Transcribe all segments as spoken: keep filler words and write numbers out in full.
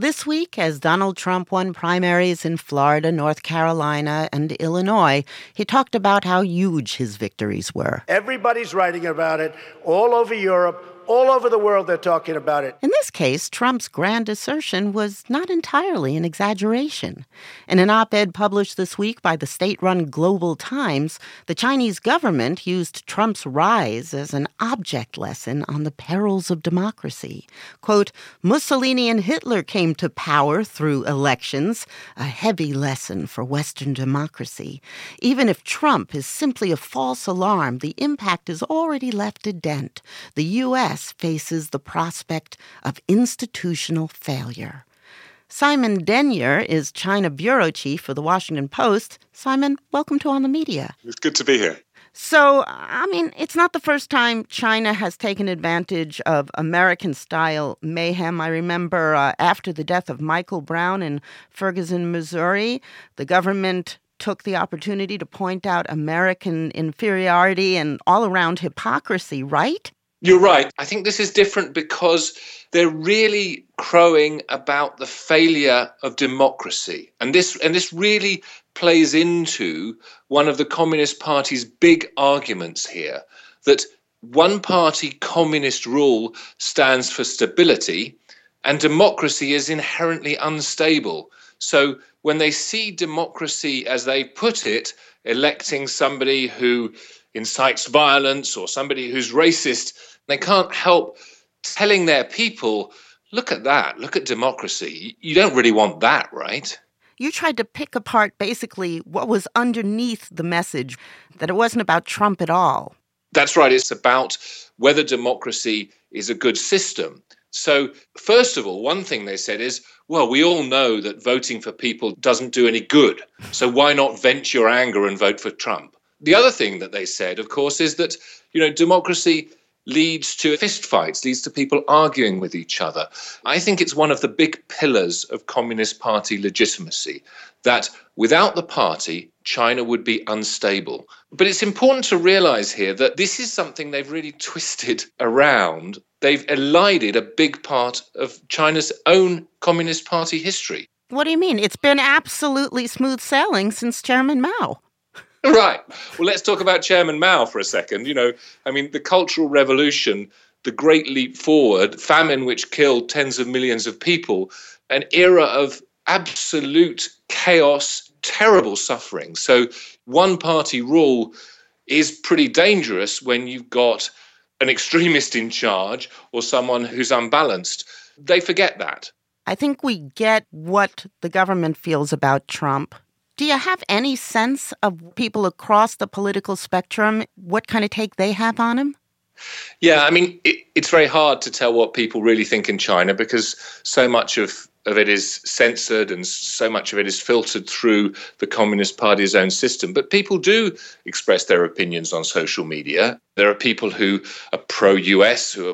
This week, as Donald Trump won primaries in Florida, North Carolina, and Illinois, he talked about how huge his victories were. Everybody's writing about it all over Europe. All over the world, they're talking about it. In this case, Trump's grand assertion was not entirely an exaggeration. In an op-ed published this week by the state-run Global Times, the Chinese government used Trump's rise as an object lesson on the perils of democracy. Quote, Mussolini and Hitler came to power through elections, a heavy lesson for Western democracy. Even if Trump is simply a false alarm, the impact has already left a dent. The U S faces the prospect of institutional failure. Simon Denyer is China bureau chief for The Washington Post. Simon, welcome to On the Media. It's good to be here. So, I mean, it's not the first time China has taken advantage of American-style mayhem. I remember uh, after the death of Michael Brown in Ferguson, Missouri, the government took the opportunity to point out American inferiority and all-around hypocrisy, right? You're right. I think this is different because they're really crowing about the failure of democracy. And this and this really plays into one of the Communist Party's big arguments here, that one-party communist rule stands for stability and democracy is inherently unstable. So when they see democracy, as they put it, electing somebody who incites violence or somebody who's racist, they can't help telling their people, look at that, look at democracy. You don't really want that, right? You tried to pick apart basically what was underneath the message, that it wasn't about Trump at all. That's right. It's about whether democracy is a good system. So, first of all, one thing they said is, well, we all know that voting for people doesn't do any good. So why not vent your anger and vote for Trump? The other thing that they said, of course, is that, you know, democracy leads to fistfights, leads to people arguing with each other. I think it's one of the big pillars of Communist Party legitimacy, that without the party, China would be unstable. But it's important to realize here that this is something they've really twisted around. They've elided a big part of China's own Communist Party history. What do you mean? It's been absolutely smooth sailing since Chairman Mao. Right. Well, let's talk about Chairman Mao for a second. You know, I mean, the Cultural Revolution, the Great Leap Forward, famine which killed tens of millions of people, an era of absolute chaos, terrible suffering. So one-party rule is pretty dangerous when you've got an extremist in charge or someone who's unbalanced. They forget that. I think we get what the government feels about Trump. Do you have any sense of people across the political spectrum, what kind of take they have on him? Yeah, I mean, it, it's very hard to tell what people really think in China because so much of, of it is censored and so much of it is filtered through the Communist Party's own system. But people do express their opinions on social media. There are people who are pro-U S, who are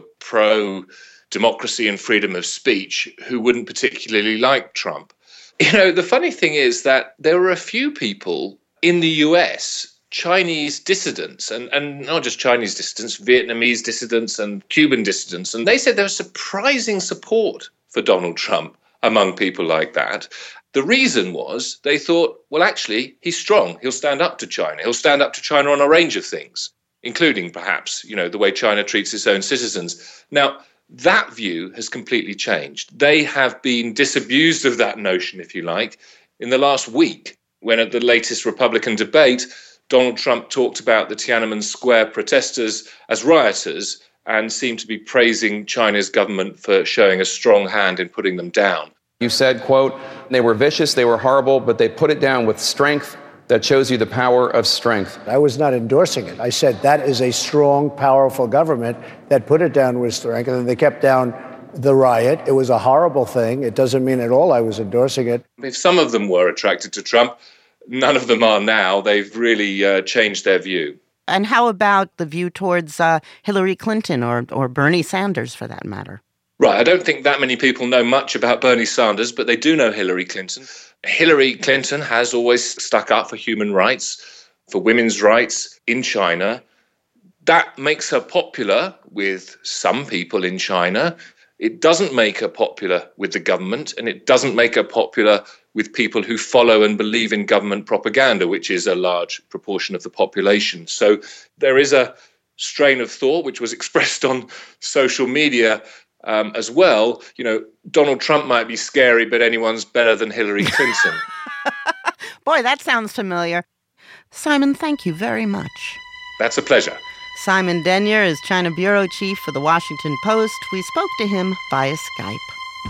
pro-democracy and freedom of speech, who wouldn't particularly like Trump. You know, the funny thing is that there were a few people in the U S, Chinese dissidents, and, and not just Chinese dissidents, Vietnamese dissidents and Cuban dissidents, and they said there was surprising support for Donald Trump among people like that. The reason was they thought, well, actually, he's strong. He'll stand up to China. He'll stand up to China on a range of things, including perhaps, you know, the way China treats its own citizens. Now, that view has completely changed. They have been disabused of that notion, if you like, in the last week, when at the latest Republican debate, Donald Trump talked about the Tiananmen Square protesters as rioters and seemed to be praising China's government for showing a strong hand in putting them down. You said, quote, they were vicious, they were horrible, but they put it down with strength that shows you the power of strength. I was not endorsing it. I said that is a strong, powerful government that put it down with strength, and then they kept down the riot. It was a horrible thing. It doesn't mean at all I was endorsing it. If some of them were attracted to Trump, none of them are now. They've really uh, changed their view. And how about the view towards uh, Hillary Clinton or, or Bernie Sanders, for that matter? Right. I don't think that many people know much about Bernie Sanders, but they do know Hillary Clinton. Hillary Clinton has always stuck up for human rights, for women's rights in China. That makes her popular with some people in China. It doesn't make her popular with the government, and it doesn't make her popular with people who follow and believe in government propaganda, which is a large proportion of the population. So there is a strain of thought which was expressed on social media um, as well. You know, Donald Trump might be scary, but anyone's better than Hillary Clinton. Boy, that sounds familiar. Simon, thank you very much. That's a pleasure. Simon Denyer is China bureau chief for The Washington Post. We spoke to him via Skype.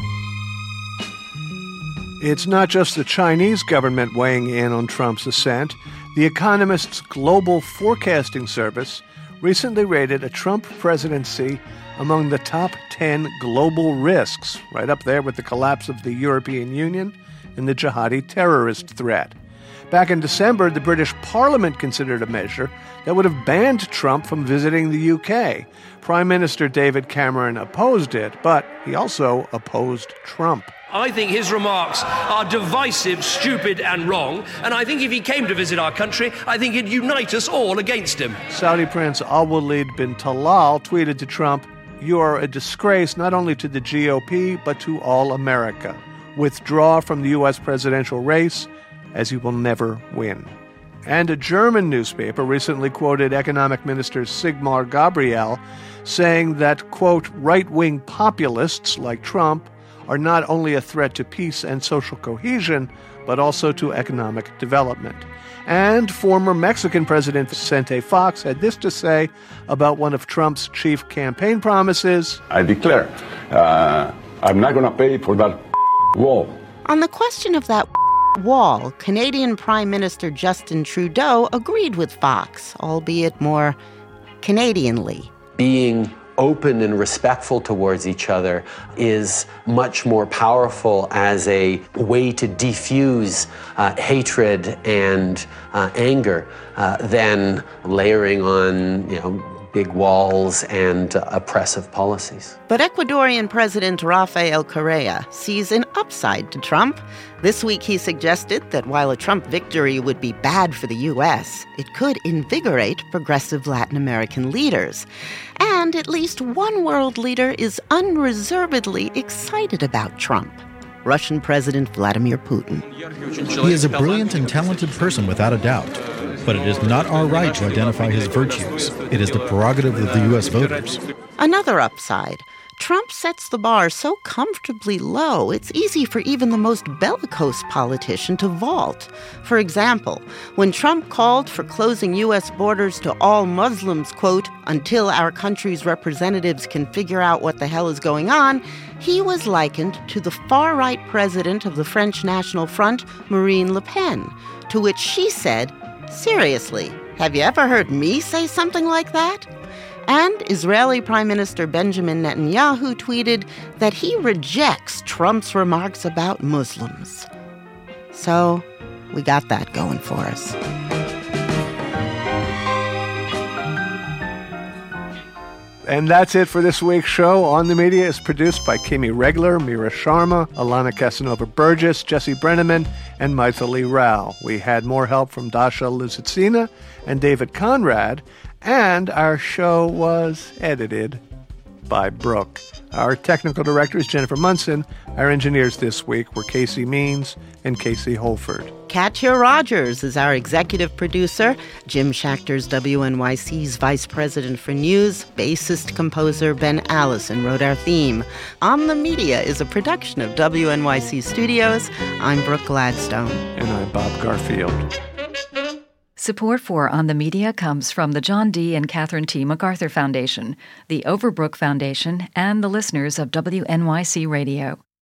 It's not just the Chinese government weighing in on Trump's ascent. The Economist's Global Forecasting Service recently rated a Trump presidency among the top ten global risks, right up there with the collapse of the European Union and the jihadi terrorist threat. Back in December, the British Parliament considered a measure that would have banned Trump from visiting the U K. Prime Minister David Cameron opposed it, but he also opposed Trump. I think his remarks are divisive, stupid, and wrong, and I think if he came to visit our country, I think he'd unite us all against him. Saudi Prince Al-Walid bin Talal tweeted to Trump, "You are a disgrace not only to the G O P, but to all America. Withdraw from the U S presidential race, as you will never win." And a German newspaper recently quoted Economic Minister Sigmar Gabriel saying that, quote, right-wing populists like Trump are not only a threat to peace and social cohesion, but also to economic development. And former Mexican President Vicente Fox had this to say about one of Trump's chief campaign promises. I declare, uh, I'm not going to pay for that wall. On the question of that wall, Canadian Prime Minister Justin Trudeau agreed with Fox, albeit more Canadianly. Being open and respectful towards each other is much more powerful as a way to diffuse uh, hatred and uh, anger uh, than layering on, you know, big walls and uh, oppressive policies. But Ecuadorian President Rafael Correa sees an upside to Trump. This week he suggested that while a Trump victory would be bad for the U S, it could invigorate progressive Latin American leaders. And at least one world leader is unreservedly excited about Trump: Russian President Vladimir Putin. He is a brilliant and talented person without a doubt. But it is not our right to identify his virtues. It is the prerogative of the U S voters. Another upside: Trump sets the bar so comfortably low, it's easy for even the most bellicose politician to vault. For example, when Trump called for closing U S borders to all Muslims, quote, until our country's representatives can figure out what the hell is going on, he was likened to the far-right president of the French National Front, Marine Le Pen, to which she said, "Seriously, have you ever heard me say something like that?" And Israeli Prime Minister Benjamin Netanyahu tweeted that he rejects Trump's remarks about Muslims. So we got that going for us. And that's it for this week's show. On the Media is produced by Kimi Regler, Mira Sharma, Alana Casanova-Burgess, Jesse Brenneman, and Maithili Rao. We had more help from Dasha Lizitsina and David Conrad, and our show was edited by Brooke. Our technical director is Jennifer Munson. Our engineers this week were Casey Means and Casey Holford. Katya Rogers is our executive producer. Jim Schachter's W N Y C's vice president for news. Bassist composer Ben Allison wrote our theme. On the Media is a production of W N Y C Studios. I'm Brooke Gladstone. And I'm Bob Garfield. Support for On the Media comes from the John D. and Catherine T. MacArthur Foundation, the Overbrook Foundation, and the listeners of W N Y C Radio.